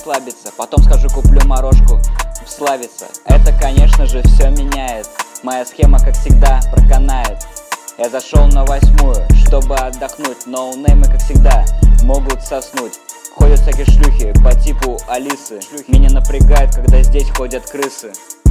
расслабиться. Потом скажу, куплю морожку, славиться. Это, конечно же, все меняет. Моя схема, как всегда, проканает. Я зашел на 8-ю, чтобы отдохнуть. Ноунеймы, как всегда, могут соснуть. Ходят всякие шлюхи по типу Алисы. Меня напрягает, когда здесь ходят крысы.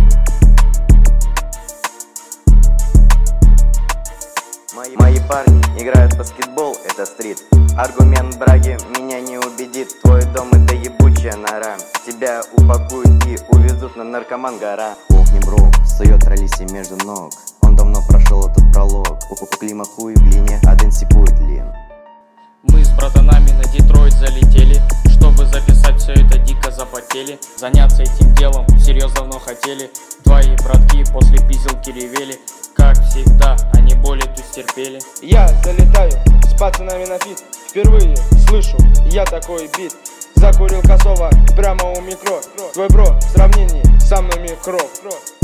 Мои парни играют в баскетбол, это стрит. Аргумент браги меня не убедит. Твой дом это ебучая нора. Тебя упакуют и увезут на наркоман гора. Ох, не бро, встает ролиси между ног. Он давно прошел этот пролог. Клима хуй в длине, один сипует лин. Мы с братанами на Детройт залетели, чтобы записать все это дико запотели. Заняться этим делом всерьез давно хотели. Твои братки после писелки ревели. Как всегда, они боли тут терпели. Я залетаю с пацанами на фит. Впервые слышу я такой бит. Закурил косово прямо у микро. Твой бро в сравнении со мной микро.